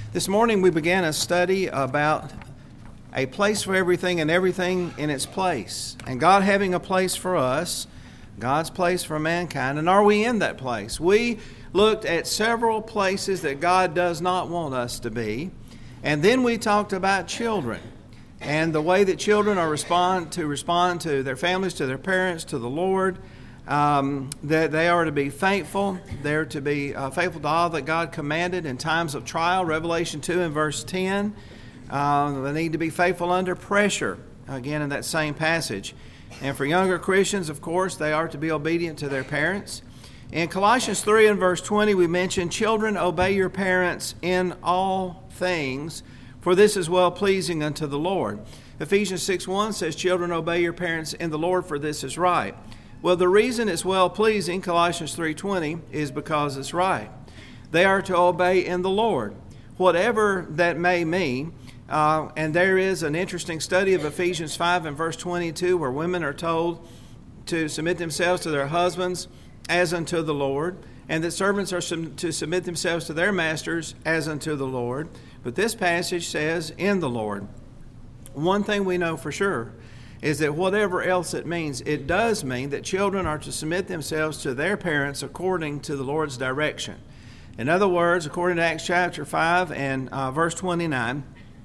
This morning we began a study about a place for everything and everything in its place. And God having a place for us, God's place for mankind. And are we in that place? We looked at several places that God does not want us to be. And then we talked about children and the way that children are respond to their families, to their parents, to the Lord. That they are to be faithful. They're to be faithful to all that God commanded in times of trial. Revelation 2 and verse 10. They need to be faithful under pressure, again in that same passage. And for younger Christians, of course, they are to be obedient to their parents. In Colossians 3 and verse 20, we mentioned, children, obey your parents in all things, for this is well-pleasing unto the Lord. Ephesians 6:1 says, children, obey your parents in the Lord, for this is right. Well, the reason it's well-pleasing, Colossians 3:20, is because it's right. They are to obey in the Lord, whatever that may mean. And there is an interesting study of Ephesians 5 and verse 22 where women are told to submit themselves to their husbands as unto the Lord, and that servants are to submit themselves to their masters as unto the Lord. But this passage says, in the Lord. One thing we know for sure is that whatever else it means, it does mean that children are to submit themselves to their parents according to the Lord's direction. In other words, according to Acts chapter 5 and verse 29,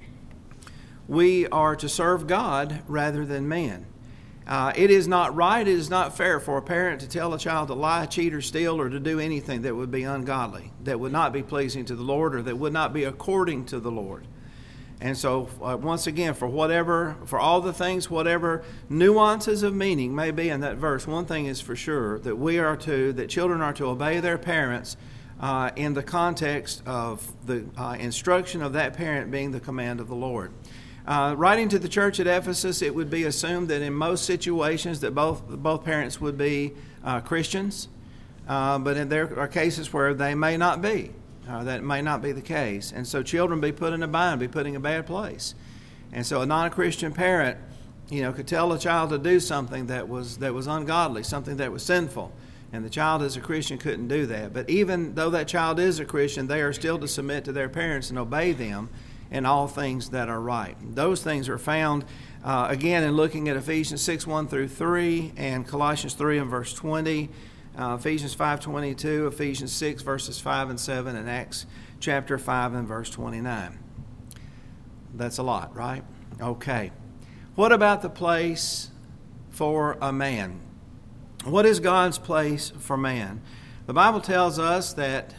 we are to serve God rather than men. It is not right, it is not fair for a parent to tell a child to lie, cheat, or steal, or to do anything that would be ungodly, that would not be pleasing to the Lord, or that would not be according to the Lord. And so, once again, for all the things, whatever nuances of meaning may be in that verse, one thing is for sure, that children are to obey their parents in the context of the instruction of that parent being the command of the Lord. Writing to the church at Ephesus, it would be assumed that in most situations that both parents would be Christians, but there are cases where they may not be. That may not be the case. And so children be put in a bind, be put in a bad place. And so a non-Christian parent, could tell a child to do something that was ungodly, something that was sinful. And the child as a Christian couldn't do that. But even though that child is a Christian, they are still to submit to their parents and obey them in all things that are right. Those things are found, again, in looking at Ephesians 6, 1 through 3, and Colossians 3 and verse 20, Ephesians 5:22, Ephesians 6 verses 5 and 7, and Acts chapter 5 and verse 29. That's a lot, right? Okay. What about the place for a man? What is God's place for man? The Bible tells us that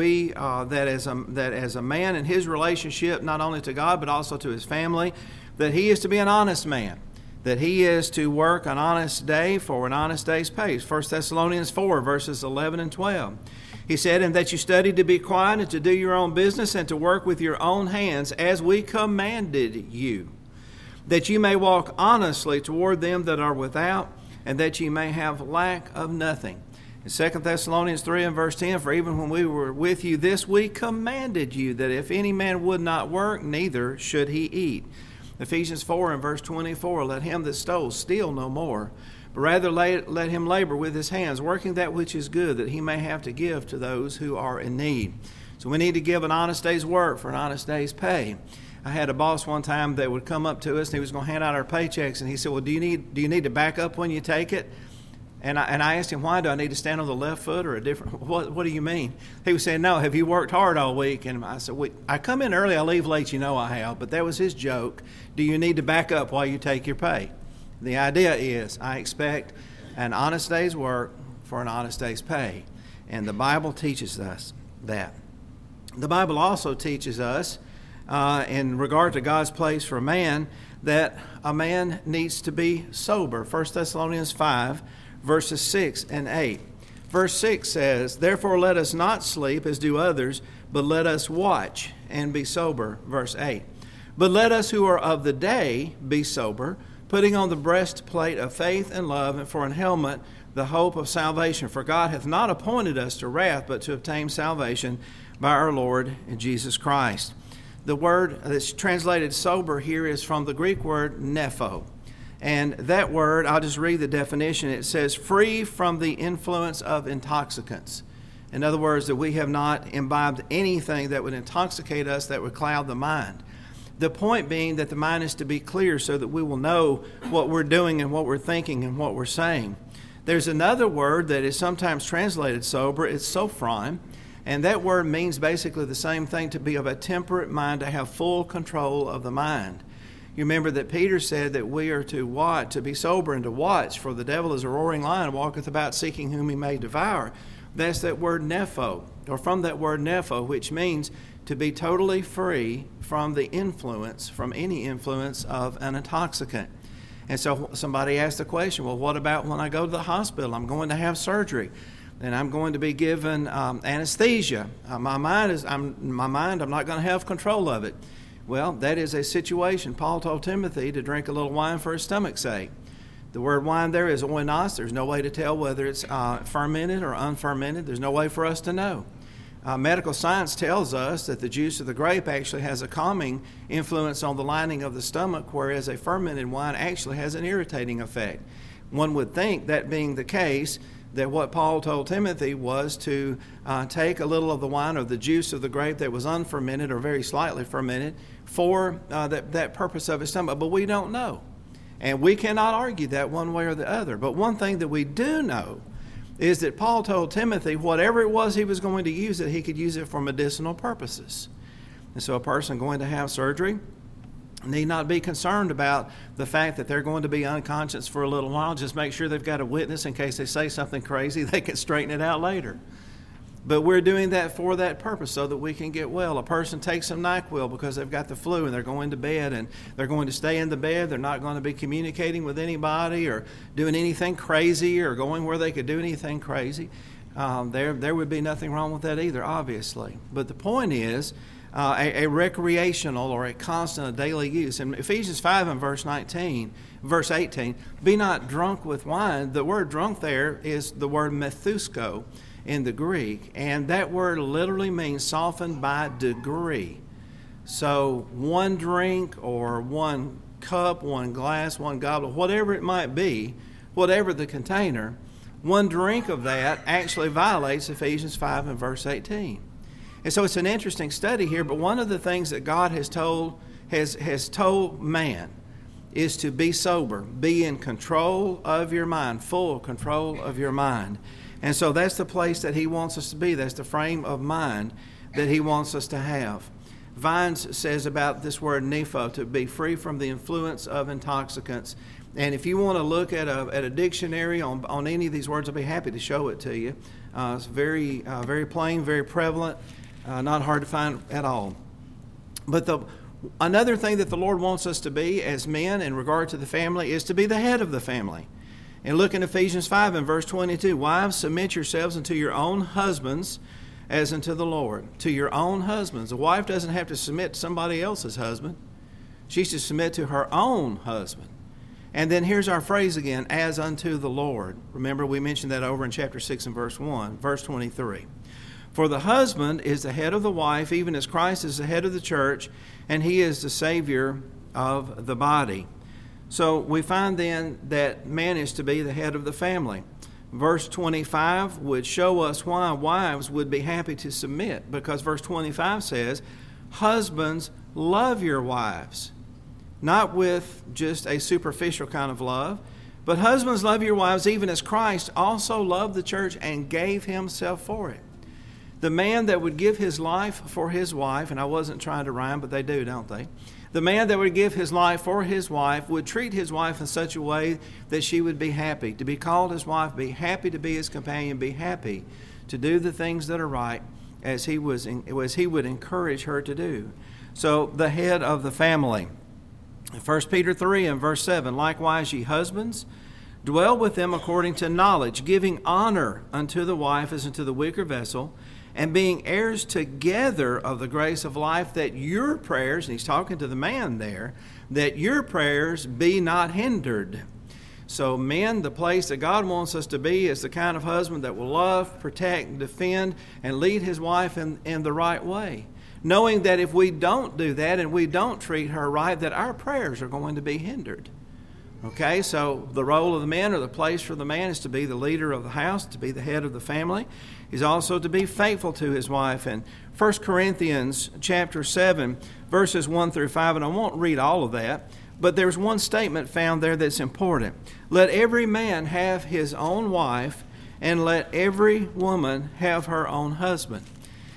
as a man in his relationship, not only to God but also to his family, that he is to be an honest man. That he is to work an honest day for an honest day's pay. 1 Thessalonians 4, verses 11 and 12. He said, and that you study to be quiet and to do your own business and to work with your own hands as we commanded you, that you may walk honestly toward them that are without, and that you may have lack of nothing. In 2 Thessalonians 3 and verse 10, for even when we were with you this week commanded you that if any man would not work, neither should he eat. Ephesians 4 and verse 24, let him that stole steal no more, but rather let him labor with his hands, working that which is good, that he may have to give to those who are in need. So we need to give an honest day's work for an honest day's pay. I had a boss one time that would come up to us, and he was going to hand out our paychecks, and he said, well, do you need to back up when you take it? And I asked him, why do I need to stand on the left foot or a different, what do you mean? He was saying, no, have you worked hard all week? And I said, I come in early, I leave late, I have. But that was his joke. Do you need to back up while you take your pay? The idea is I expect an honest day's work for an honest day's pay. And the Bible teaches us that. The Bible also teaches us, in regard to God's place for a man, that a man needs to be sober. 1 Thessalonians 5, verses 6 and 8. Verse 6 says, therefore let us not sleep as do others, but let us watch and be sober. Verse 8. But let us who are of the day be sober, putting on the breastplate of faith and love, and for an helmet the hope of salvation. For God hath not appointed us to wrath, but to obtain salvation by our Lord Jesus Christ. The word that's translated sober here is from the Greek word nepho. And that word, I'll just read the definition. It says, free from the influence of intoxicants. In other words, that we have not imbibed anything that would intoxicate us, that would cloud the mind. The point being that the mind is to be clear so that we will know what we're doing and what we're thinking and what we're saying. There's another word that is sometimes translated sober. It's sophron. And that word means basically the same thing, to be of a temperate mind, to have full control of the mind. You remember that Peter said that we are to watch, to be sober and to watch, for the devil is a roaring lion, walketh about seeking whom he may devour. That's that word nepho, or from that word nepho, which means to be totally free from the influence, from any influence of an intoxicant. And so somebody asked the question, well, what about when I go to the hospital? I'm going to have surgery, and I'm going to be given anesthesia. My mind, I'm not going to have control of it. Well, that is a situation. Paul told Timothy to drink a little wine for his stomach's sake. The word wine there is oinos. There's no way to tell whether it's fermented or unfermented. There's no way for us to know. Medical science tells us that the juice of the grape actually has a calming influence on the lining of the stomach, whereas a fermented wine actually has an irritating effect. One would think, that being the case, that what Paul told Timothy was to take a little of the wine or the juice of the grape that was unfermented or very slightly fermented for that purpose of his stomach. But we don't know. And we cannot argue that one way or the other. But one thing that we do know is that Paul told Timothy whatever it was he was going to use it, he could use it for medicinal purposes. And so a person going to have surgery need not be concerned about the fact that they're going to be unconscious for a little while. Just make sure they've got a witness in case they say something crazy. They can straighten it out later. But we're doing that for that purpose, so that we can get well. A person takes some NyQuil because they've got the flu and they're going to bed, and they're going to stay in the bed. They're not going to be communicating with anybody or doing anything crazy or going where they could do anything crazy. There would be nothing wrong with that either, obviously. But the point is a recreational or a constant, a daily use. In Ephesians 5 and verse 18, be not drunk with wine. The word drunk there is the word methusko in the Greek, and that word literally means softened by degree. So one drink or one cup, one glass, one goblet, whatever it might be, whatever the container, one drink of that actually violates Ephesians 5 and verse 18. And so it's an interesting study here, but one of the things that God has told man is to be sober, be in control of your mind, full control of your mind. And so that's the place that he wants us to be. That's the frame of mind that he wants us to have. Vines says about this word nepho, to be free from the influence of intoxicants. And if you want to look at a dictionary on any of these words, I'll be happy to show it to you. It's very plain, very prevalent, not hard to find at all. But another thing that the Lord wants us to be as men in regard to the family is to be the head of the family. And look in Ephesians 5 and verse 22. Wives, submit yourselves unto your own husbands as unto the Lord. To your own husbands. A wife doesn't have to submit to somebody else's husband. She's to submit to her own husband. And then here's our phrase again, as unto the Lord. Remember, we mentioned that over in chapter 6 and verse 1, verse 23. For the husband is the head of the wife, even as Christ is the head of the church, and he is the Savior of the body. So we find then that man is to be the head of the family. Verse 25 would show us why wives would be happy to submit, because verse 25 says, husbands, love your wives. Not with just a superficial kind of love, but husbands, love your wives even as Christ also loved the church and gave himself for it. The man that would give his life for his wife, and I wasn't trying to rhyme, but they do, don't they? The man that would give his life for his wife would treat his wife in such a way that she would be happy. To be called his wife, be happy to be his companion, be happy to do the things that are right as he would encourage her to do. So the head of the family. 1 Peter 3 and verse 7, likewise ye husbands, dwell with them according to knowledge, giving honor unto the wife as unto the weaker vessel, and being heirs together of the grace of life, that your prayers, and he's talking to the man there, that your prayers be not hindered. So men, the place that God wants us to be is the kind of husband that will love, protect, defend, and lead his wife in the right way. Knowing that if we don't do that and we don't treat her right, that our prayers are going to be hindered. Okay, so the role of the man, or the place for the man, is to be the leader of the house, to be the head of the family. He's also to be faithful to his wife. And 1 Corinthians chapter 7, verses 1 through 5, and I won't read all of that, but there's one statement found there that's important. Let every man have his own wife, and let every woman have her own husband.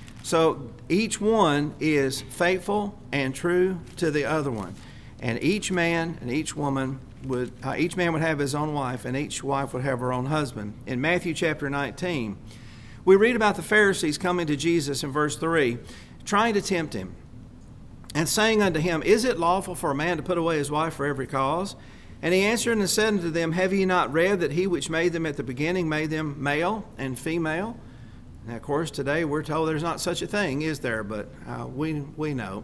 So each one is faithful and true to the other one. And each man and each woman would have his own wife, and each wife would have her own husband. In Matthew chapter 19, we read about the Pharisees coming to Jesus in verse 3, trying to tempt him, and saying unto him, Is it lawful for a man to put away his wife for every cause? And he answered and said unto them, Have ye not read that he which made them at the beginning made them male and female? Now, of course, today we're told there's not such a thing, is there? But we know.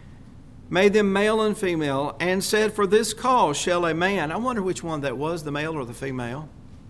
Made them male and female, and said, For this cause shall a man... I wonder which one that was, the male or the female.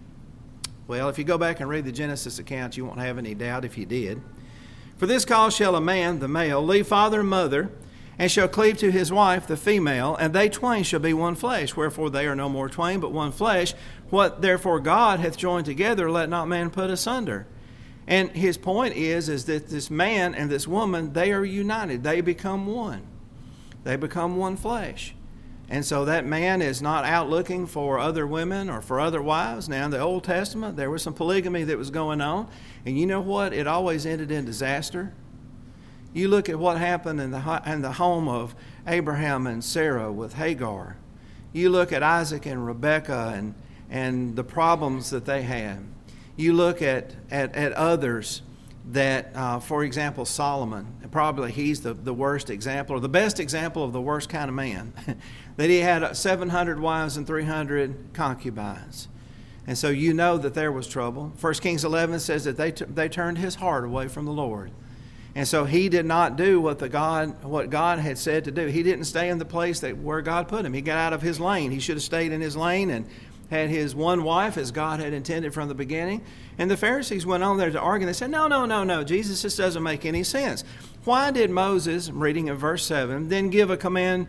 Well, if you go back and read the Genesis account, you won't have any doubt if you did. For this cause shall a man, the male, leave father and mother, and shall cleave to his wife, the female, and they twain shall be one flesh. Wherefore they are no more twain, but one flesh. What therefore God hath joined together, let not man put asunder. And his point is that this man and this woman, they are united. They become one. They become one flesh. And so that man is not out looking for other women or for other wives. Now, in the Old Testament, there was some polygamy that was going on. And you know what? It always ended in disaster. You look at what happened in the home of Abraham and Sarah with Hagar. You look at Isaac and Rebekah and the problems that they had. You look at others that, for example, Solomon, probably he's the worst example, or the best example of the worst kind of man, that he had 700 wives and 300 concubines. And so you know that there was trouble. 1 Kings 11 says that they turned his heart away from the Lord. And so he did not do what God had said to do. He didn't stay in the place where God put him. He got out of his lane. He should have stayed in his lane and had his one wife as God had intended from the beginning. And the Pharisees went on there to argue. They said, no, Jesus, this doesn't make any sense. Why did Moses, I'm reading in verse 7, then give a command,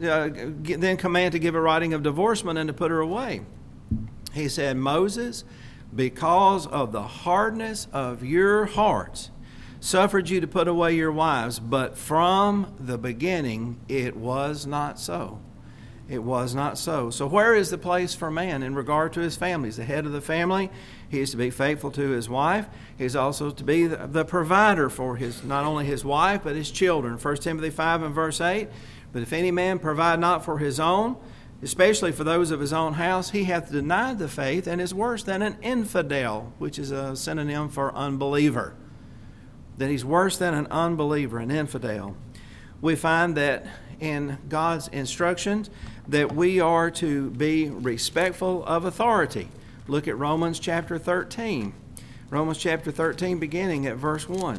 to give a writing of divorcement and to put her away? He said, Moses, because of the hardness of your hearts, suffered you to put away your wives, but from the beginning it was not so. It was not so. So where is the place for man in regard to his family? He's the head of the family. He is to be faithful to his wife. He's also to be the provider for not only his wife, but his children. 1 Timothy 5 and verse 8, But if any man provide not for his own, especially for those of his own house, he hath denied the faith and is worse than an infidel, which is a synonym for unbeliever. That he's worse than an unbeliever, an infidel. We find that in God's instructions that we are to be respectful of authority. Look at Romans chapter 13. Romans chapter 13 beginning at verse 1.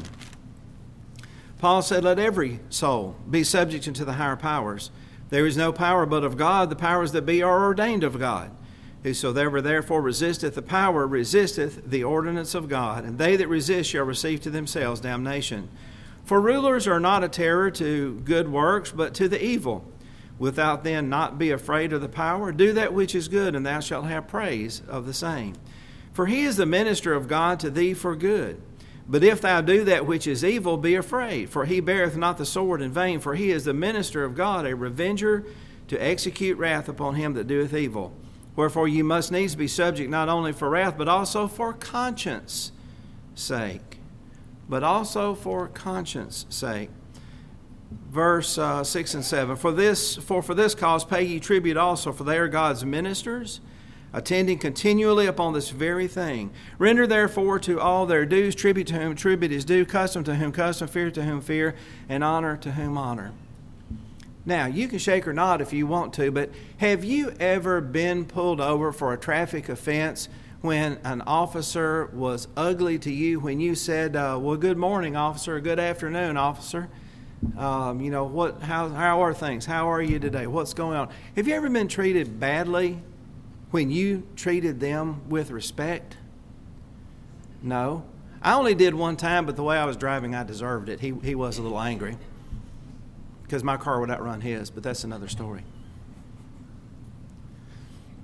Paul said, Let every soul be subject unto the higher powers. There is no power but of God. The powers that be are ordained of God. Whosoever therefore resisteth the power resisteth the ordinance of God, and they that resist shall receive to themselves damnation. For rulers are not a terror to good works, but to the evil. Without then not be afraid of the power, do that which is good, and thou shalt have praise of the same. For he is the minister of God to thee for good. But if thou do that which is evil, be afraid, for he beareth not the sword in vain, for he is the minister of God, a revenger to execute wrath upon him that doeth evil. Wherefore you must needs be subject not only for wrath, but also for conscience sake. But also for conscience sake. Verse 6 and 7. For this cause pay ye tribute also, for they are God's ministers, attending continually upon this very thing. Render therefore to all their dues, tribute to whom tribute is due, custom to whom custom, fear to whom fear, and honor to whom honor. Now, you can shake or nod if you want to, but have you ever been pulled over for a traffic offense when an officer was ugly to you, when you said, well, good morning, officer, or good afternoon, officer? How are things? How are you today? What's going on? Have you ever been treated badly when you treated them with respect? No. I only did one time, but the way I was driving, I deserved it. He was a little angry because my car would outrun his, but that's another story.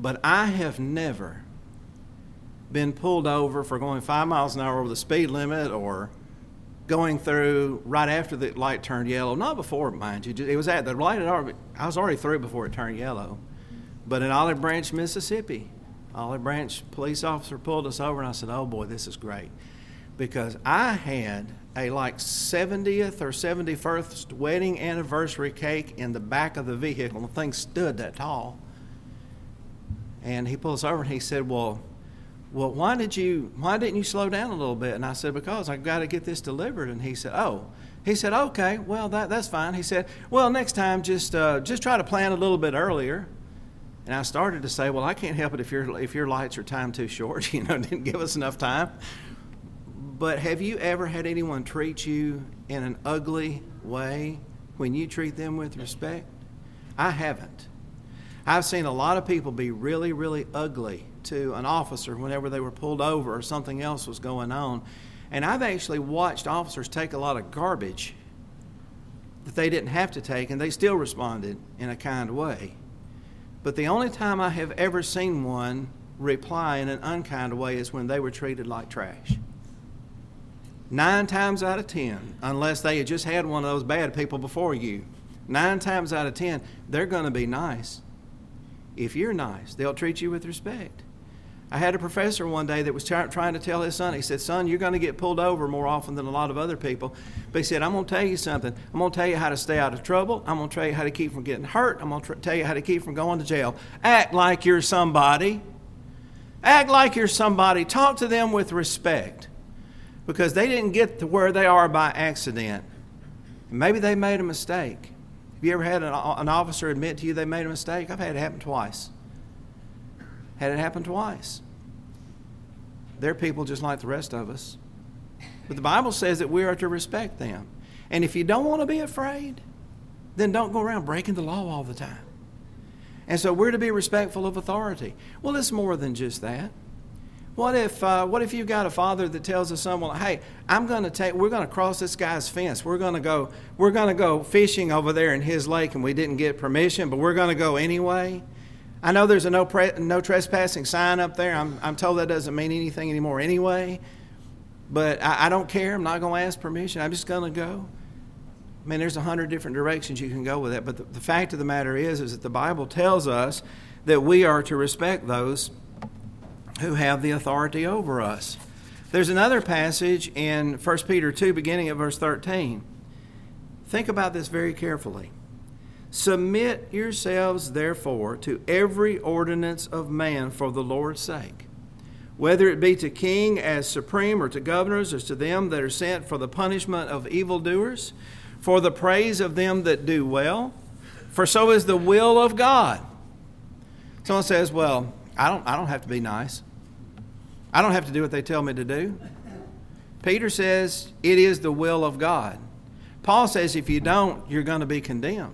But I have never been pulled over for going 5 miles an hour over the speed limit or going through right after the light turned yellow. Not before, mind you. It was at the light. I was already through before it turned yellow. But in Olive Branch, Mississippi, Olive Branch police officer pulled us over, and I said, oh boy, this is great. Because I had a like 70th or 71st wedding anniversary cake in the back of the vehicle. The thing stood that tall. And he pulled us over and he said, well, why didn't you slow down a little bit? And I said, because I've got to get this delivered. And he said, oh. He said, okay, well, that's fine. He said, well, next time just try to plan a little bit earlier. And I started to say, well, I can't help it if your lights are timed too short, didn't give us enough time. But have you ever had anyone treat you in an ugly way when you treat them with respect? I haven't. I've seen a lot of people be really, really ugly to an officer whenever they were pulled over or something else was going on. And I've actually watched officers take a lot of garbage that they didn't have to take, and they still responded in a kind way. But the only time I have ever seen one reply in an unkind way is when they were treated like trash. 9 times out of 10, unless they had just had one of those bad people before you, 9 times out of 10, they're going to be nice. If you're nice, they'll treat you with respect. I had a professor one day that was trying to tell his son, he said, son, you're going to get pulled over more often than a lot of other people. But he said, I'm going to tell you something. I'm going to tell you how to stay out of trouble. I'm going to tell you how to keep from getting hurt. I'm going to tell you how to keep from going to jail. Act like you're somebody. Act like you're somebody. Talk to them with respect. Because they didn't get to where they are by accident. Maybe they made a mistake. Have you ever had an officer admit to you they made a mistake? I've had it happen twice. Had it happen twice. They're people just like the rest of us. But the Bible says that we are to respect them. And if you don't want to be afraid, then don't go around breaking the law all the time. And so we're to be respectful of authority. Well, it's more than just that. What if you've got a father that tells his son, well, hey, we're going to cross this guy's fence. We're going to go fishing over there in his lake, and we didn't get permission, but we're going to go anyway. I know there's a no trespassing sign up there. I'm told that doesn't mean anything anymore anyway. But I don't care. I'm not going to ask permission. I'm just going to go. I mean, there's 100 different directions you can go with that. But the fact of the matter is that the Bible tells us that we are to respect those who have the authority over us. There's another passage in 1 Peter 2, beginning at verse 13. Think about this very carefully. Submit yourselves, therefore, to every ordinance of man for the Lord's sake, whether it be to king as supreme, or to governors, or to them that are sent for the punishment of evildoers, for the praise of them that do well, for so is the will of God. Someone says, well, I don't have to be nice. I don't have to do what they tell me to do. Peter says it is the will of God. Paul says if you don't, you're going to be condemned.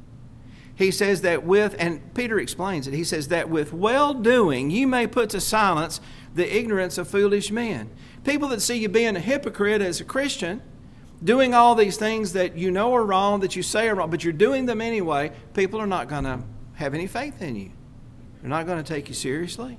He says that and Peter explains it, he says that with well-doing you may put to silence the ignorance of foolish men. People that see you being a hypocrite as a Christian, doing all these things that you know are wrong, that you say are wrong, but you're doing them anyway, people are not going to have any faith in you. They're not going to take you seriously.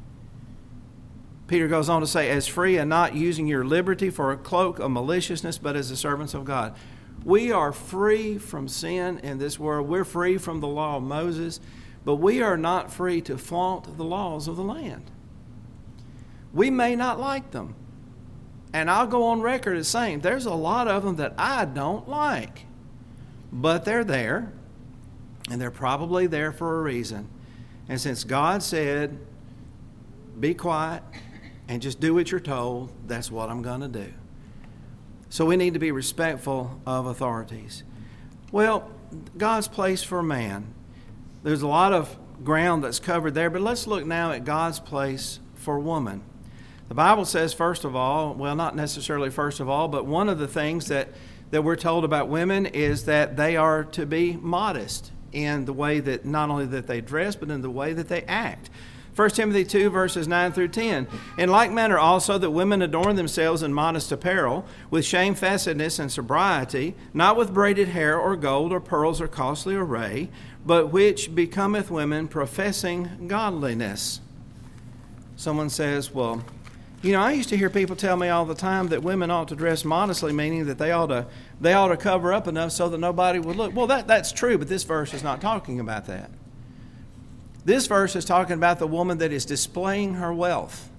Peter goes on to say, as free and not using your liberty for a cloak of maliciousness, but as the servants of God. We are free from sin in this world. We're free from the law of Moses, but we are not free to flaunt the laws of the land. We may not like them. And I'll go on record as saying there's a lot of them that I don't like. But they're there, and they're probably there for a reason. And since God said, be quiet and just do what you're told, that's what I'm going to do. So we need to be respectful of authorities. Well, God's place for man. There's a lot of ground that's covered there, but let's look now at God's place for woman. The Bible says, first of all, well, not necessarily first of all, but one of the things that we're told about women is that they are to be modest in the way that not only that they dress, but in the way that they act. 1 Timothy 2, verses 9 through 10. In like manner also that women adorn themselves in modest apparel, with shamefastness and sobriety, not with braided hair or gold or pearls or costly array, but which becometh women professing godliness. Someone says, well, I used to hear people tell me all the time that women ought to dress modestly, meaning that they ought to cover up enough so that nobody would look. Well, that's true, but this verse is not talking about that. This verse is talking about the woman that is displaying her wealth,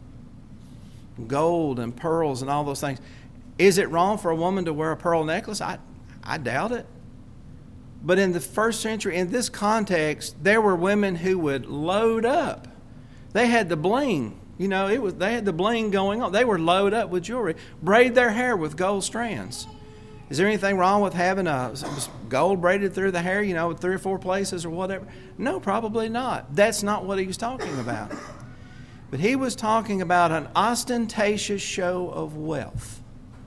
gold and pearls and all those things. Is it wrong for a woman to wear a pearl necklace? I doubt it. But in the first century, in this context, there were women who would load up. They had the bling. They had the bling going on. They were loaded up with jewelry, braid their hair with gold strands. Is there anything wrong with having a gold braided through the hair, 3 or 4 places or whatever? No, probably not. That's not what he was talking about. But he was talking about an ostentatious show of wealth.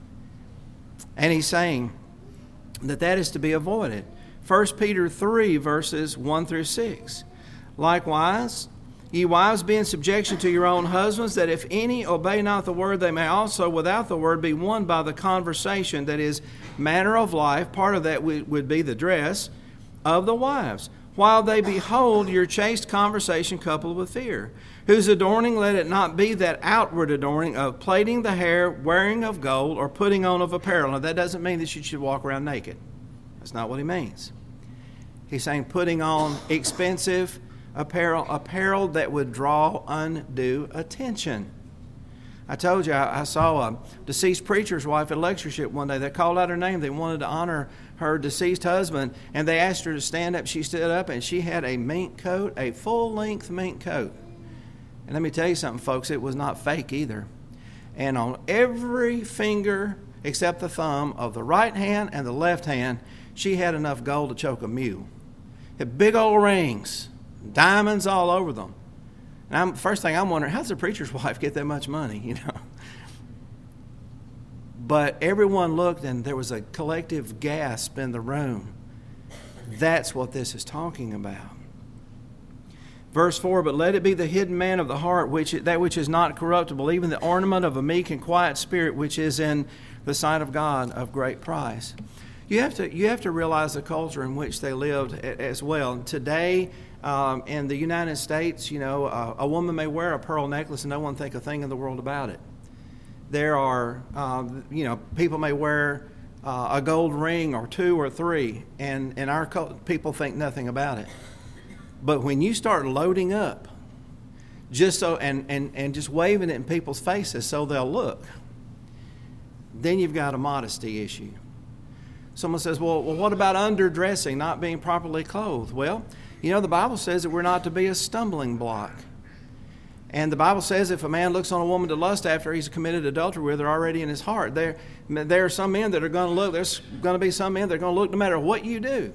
And he's saying that is to be avoided. 1 Peter 3, verses 1 through 6. Likewise, ye wives, be in subjection to your own husbands, that if any obey not the word, they may also without the word be won by the conversation, that is, manner of life. Part of that would be the dress of the wives, while they behold your chaste conversation coupled with fear, whose adorning let it not be that outward adorning of plaiting the hair, wearing of gold, or putting on of apparel. Now, that doesn't mean that you should walk around naked. That's not what he means. He's saying putting on expensive apparel that would draw undue attention. I told you I saw a deceased preacher's wife at a lectureship one day. They called out her name. They wanted to honor her deceased husband, and they asked her to stand up. She stood up, and she had a mink coat, a full-length mink coat. And let me tell you something, folks, it was not fake either. And on every finger except the thumb of the right hand and the left hand, she had enough gold to choke a mule. Had big old rings, diamonds all over them. And first thing I'm wondering, how does a preacher's wife get that much money, But everyone looked, and there was a collective gasp in the room. That's what this is talking about. Verse 4, but let it be the hidden man of the heart, that which is not corruptible, even the ornament of a meek and quiet spirit, which is in the sight of God of great price. You have to realize the culture in which they lived as well. Today, in the United States, a woman may wear a pearl necklace and no one think a thing in the world about it. There are, people may wear a gold ring or 2 or 3, and our people think nothing about it. But when you start loading up, just so and just waving it in people's faces so they'll look, then you've got a modesty issue. Someone says, well, what about underdressing, not being properly clothed? Well, the Bible says that we're not to be a stumbling block. And the Bible says if a man looks on a woman to lust after he's committed adultery with her already in his heart, there are some men that are going to look. There's going to be some men that are going to look no matter what you do.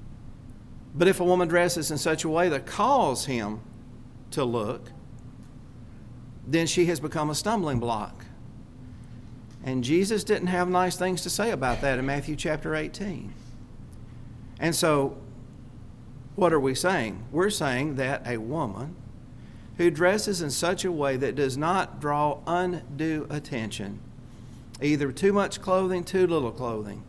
But if a woman dresses in such a way that calls him to look, then she has become a stumbling block. And Jesus didn't have nice things to say about that in Matthew chapter 18. And so, what are we saying? We're saying that a woman who dresses in such a way that does not draw undue attention, either too much clothing, too little clothing,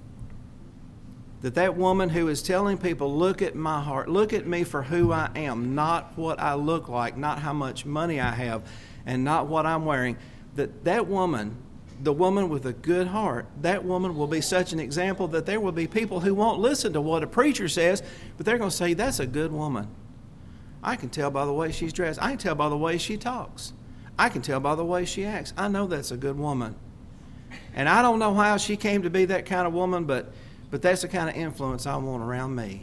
that woman who is telling people, look at my heart, look at me for who I am, not what I look like, not how much money I have, and not what I'm wearing, that woman, the woman with a good heart, that woman will be such an example that there will be people who won't listen to what a preacher says, but they're going to say, that's a good woman. I can tell by the way she's dressed. I can tell by the way she talks. I can tell by the way she acts. I know that's a good woman. And I don't know how she came to be that kind of woman, but that's the kind of influence I want around me.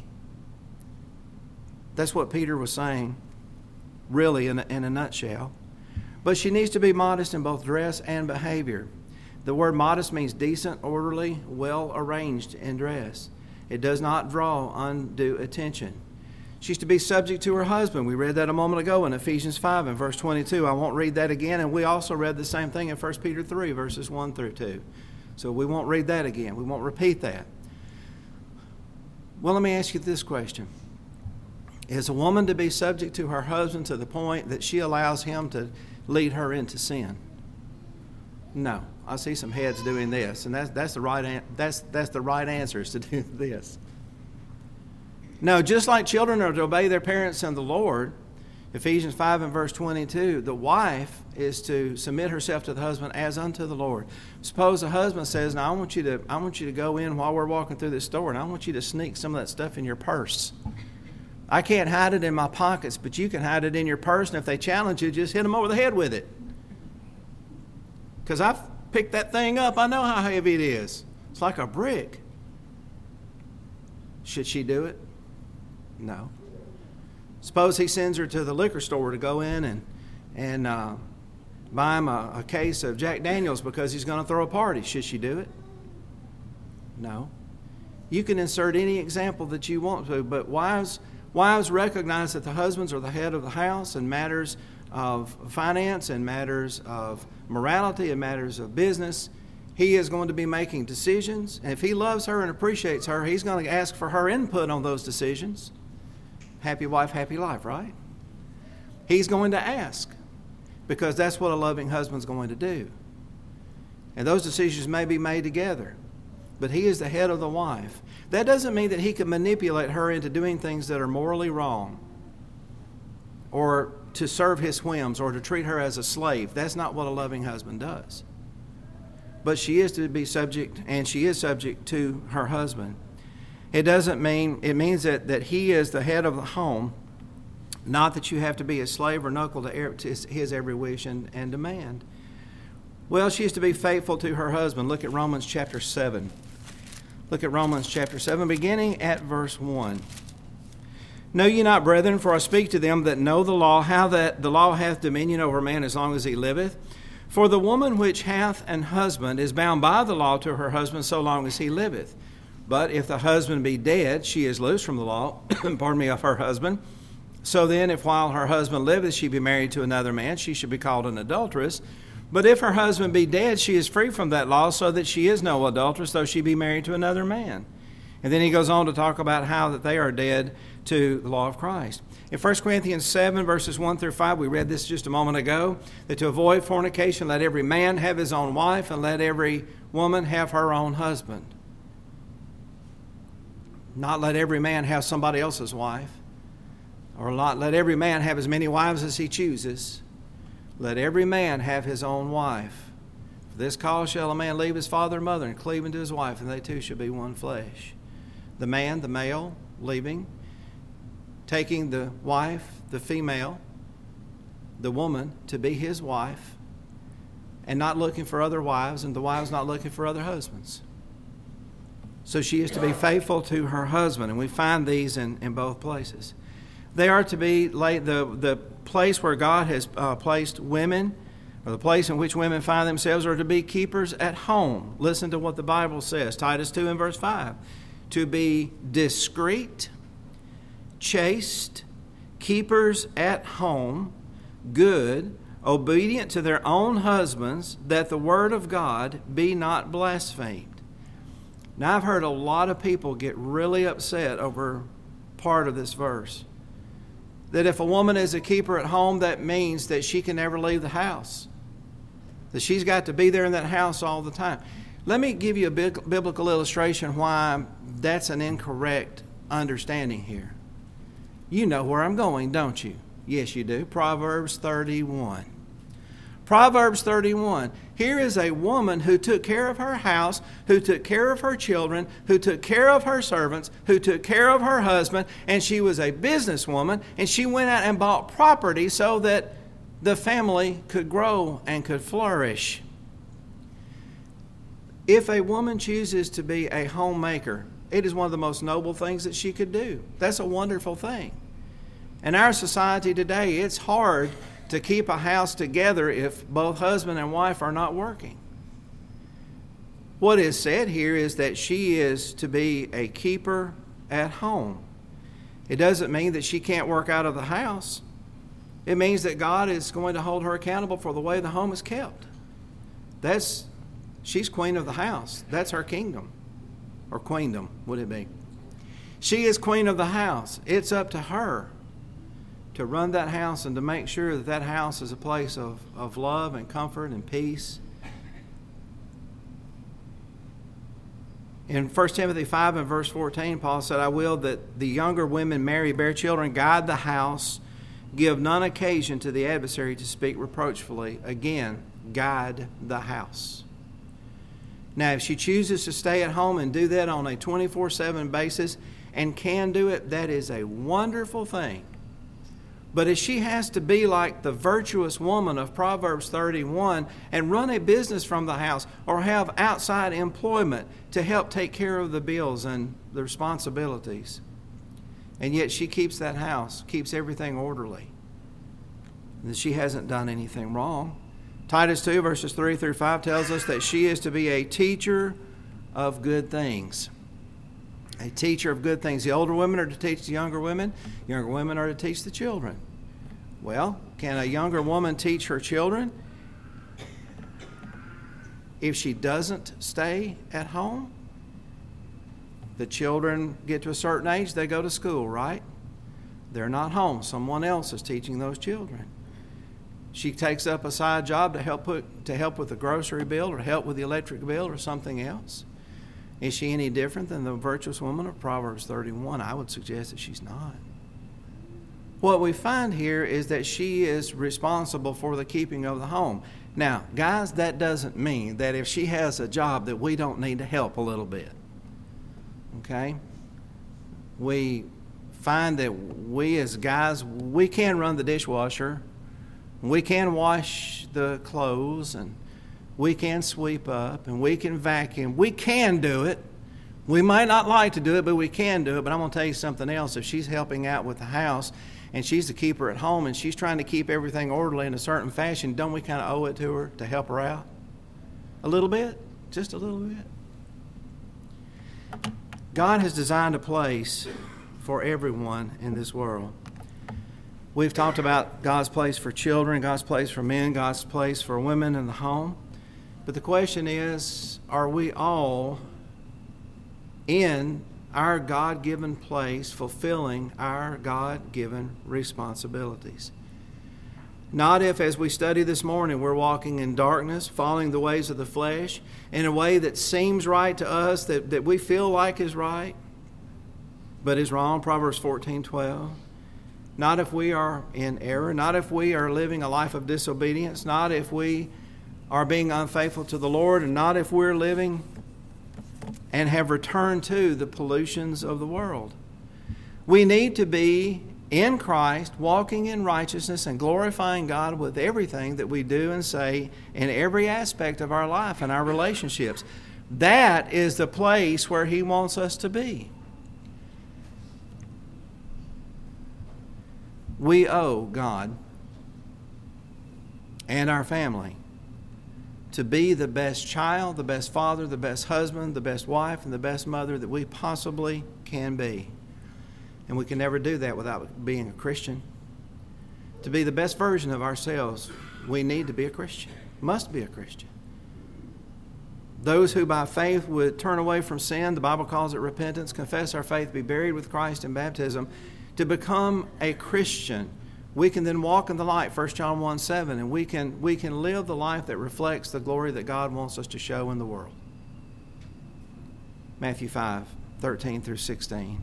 That's what Peter was saying, really, in a nutshell. But she needs to be modest in both dress and behavior. The word modest means decent, orderly, well arranged in dress. It does not draw undue attention. She's to be subject to her husband. We read that a moment ago in Ephesians 5 and verse 22. I won't read that again. And we also read the same thing in 1 Peter 3, verses 1 through 2. So we won't read that again. We won't repeat that. Well, let me ask you this question. Is a woman to be subject to her husband to the point that she allows him to lead her into sin? No. I see some heads doing this, and that's the right answer, is to do this. No, just like children are to obey their parents in the Lord, Ephesians 5 and verse 22, the wife is to submit herself to the husband as unto the Lord. Suppose a husband says, "Now I want you to go in while we're walking through this store, and I want you to sneak some of that stuff in your purse. I can't hide it in my pockets, but you can hide it in your purse, and if they challenge you, just hit them over the head with it. Because I've picked that thing up. I know how heavy it is. It's like a brick." Should she do it? No. Suppose he sends her to the liquor store to go in and buy him a case of Jack Daniels because he's going to throw a party. Should she do it? No. You can insert any example that you want to, but wives recognize that the husbands are the head of the house in matters of finance, in matters of morality, in matters of business. He is going to be making decisions, and if he loves her and appreciates her, he's going to ask for her input on those decisions. Happy wife, happy life, right? He's going to ask, because that's what a loving husband's going to do. And those decisions may be made together, but he is the head of the wife. That doesn't mean that he can manipulate her into doing things that are morally wrong, or to serve his whims, or to treat her as a slave. That's not what a loving husband does. But she is to be subject, and she is subject to her husband. It means that he is the head of the home, not that you have to be a slave or knuckle to his every wish and demand. Well, she is to be faithful to her husband. Look at Romans chapter 7. Look at Romans chapter 7, beginning at verse 1. "Know ye not, brethren, for I speak to them that know the law, how that the law hath dominion over man as long as he liveth? For the woman which hath an husband is bound by the law to her husband so long as he liveth. But if the husband be dead, she is loose from the law, of her husband. So then, if while her husband liveth she be married to another man, she should be called an adulteress. But if her husband be dead, she is free from that law, so that she is no adulteress, though she be married to another man." And then he goes on to talk about how that they are dead to the law of Christ. In 1 Corinthians 7, verses 1 through 5, we read this just a moment ago, that to avoid fornication, let every man have his own wife, and let every woman have her own husband. Not let every man have somebody else's wife, or not let every man have as many wives as he chooses. Let every man have his own wife. For this cause shall a man leave his father and mother and cleave unto his wife, and they two shall be one flesh. The man, the male, leaving, taking the wife, the female, the woman, to be his wife, and not looking for other wives, and the wives not looking for other husbands. So she is to be faithful to her husband, and we find these in both places. They are to be the place where God has placed women, or the place in which women find themselves, are to be keepers at home. Listen to what the Bible says, Titus 2 and verse 5. To be discreet, chaste, keepers at home, good, obedient to their own husbands, that the word of God be not blasphemed. Now, I've heard a lot of people get really upset over part of this verse. That if a woman is a keeper at home, that means that she can never leave the house. That she's got to be there in that house all the time. Let me give you a biblical illustration why that's an incorrect understanding here. You know where I'm going, don't you? Yes, you do. Proverbs 31. Proverbs 31. Here is a woman who took care of her house, who took care of her children, who took care of her servants, who took care of her husband, and she was a businesswoman, and she went out and bought property so that the family could grow and could flourish. If a woman chooses to be a homemaker, it is one of the most noble things that she could do. That's a wonderful thing. In our society today, it's hard to keep a house together if both husband and wife are not working. What is said here is that she is to be a keeper at home. It doesn't mean that she can't work out of the house. It means that God is going to hold her accountable for the way the home is kept. She's queen of the house. That's her kingdom. Or queendom, would it be? She is queen of the house. It's up to her to run that house and to make sure that that house is a place of love and comfort and peace. In 1 Timothy 5 and verse 14, Paul said, I will that the younger women marry, bear children, guide the house, give none occasion to the adversary to speak reproachfully. Again, guide the house. Now, if she chooses to stay at home and do that on a 24/7 basis and can do it, that is a wonderful thing. But if she has to be like the virtuous woman of Proverbs 31 and run a business from the house or have outside employment to help take care of the bills and the responsibilities, and yet she keeps that house, keeps everything orderly, then she hasn't done anything wrong. Titus 2 verses 3 through 5 tells us that she is to be a teacher of good things. A teacher of good things. The older women are to teach the younger women. Younger women are to teach the children. Well, can a younger woman teach her children if she doesn't stay at home? The children get to a certain age, they go to school, right? They're not home. Someone else is teaching those children. She takes up a side job to help with the grocery bill or help with the electric bill or something else. Is she any different than the virtuous woman of Proverbs 31? I would suggest that she's not. What we find here is that she is responsible for the keeping of the home. Now, guys, that doesn't mean that if she has a job that we don't need to help a little bit. Okay? We find that we as guys, we can run the dishwasher, we can wash the clothes, and we can sweep up, and we can vacuum. We can do it. We might not like to do it, but we can do it. But I'm going to tell you something else. If she's helping out with the house and she's the keeper at home and she's trying to keep everything orderly in a certain fashion, don't we kind of owe it to her to help her out? A little bit? Just a little bit. God has designed a place for everyone in this world. We've talked about God's place for children, God's place for men, God's place for women in the home. But the question is, are we all in our God-given place fulfilling our God-given responsibilities? Not if, as we study this morning, we're walking in darkness, following the ways of the flesh, in a way that seems right to us, that we feel like is right, but is wrong, Proverbs 14:12. Not if we are in error, not if we are living a life of disobedience, not if we are being unfaithful to the Lord, and not if we're living and have returned to the pollutions of the world. We need to be in Christ, walking in righteousness and glorifying God with everything that we do and say in every aspect of our life and our relationships. That is the place where He wants us to be. We owe God and our family to be the best child, the best father, the best husband, the best wife, and the best mother that we possibly can be. And we can never do that without being a Christian. To be the best version of ourselves, we need to be a Christian, must be a Christian. Those who by faith would turn away from sin, the Bible calls it repentance, confess our faith, be buried with Christ in baptism, to become a Christian, we can then walk in the light, 1 John 1:7, and we can live the life that reflects the glory that God wants us to show in the world. Matthew 5:13 through 16.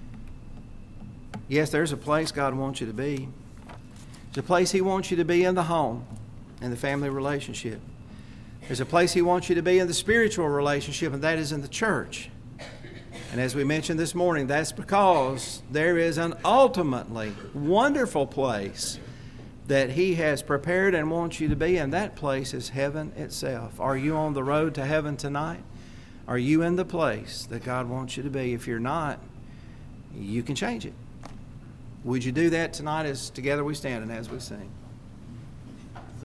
Yes, there's a place God wants you to be. There's a place He wants you to be in the home, in the family relationship. There's a place He wants you to be in the spiritual relationship, and that is in the church. And as we mentioned this morning, that's because there is an ultimately wonderful place that He has prepared and wants you to be, and that place is heaven itself. Are you on the road to heaven tonight? Are you in the place that God wants you to be? If you're not, you can change it. Would you do that tonight as together we stand and as we sing?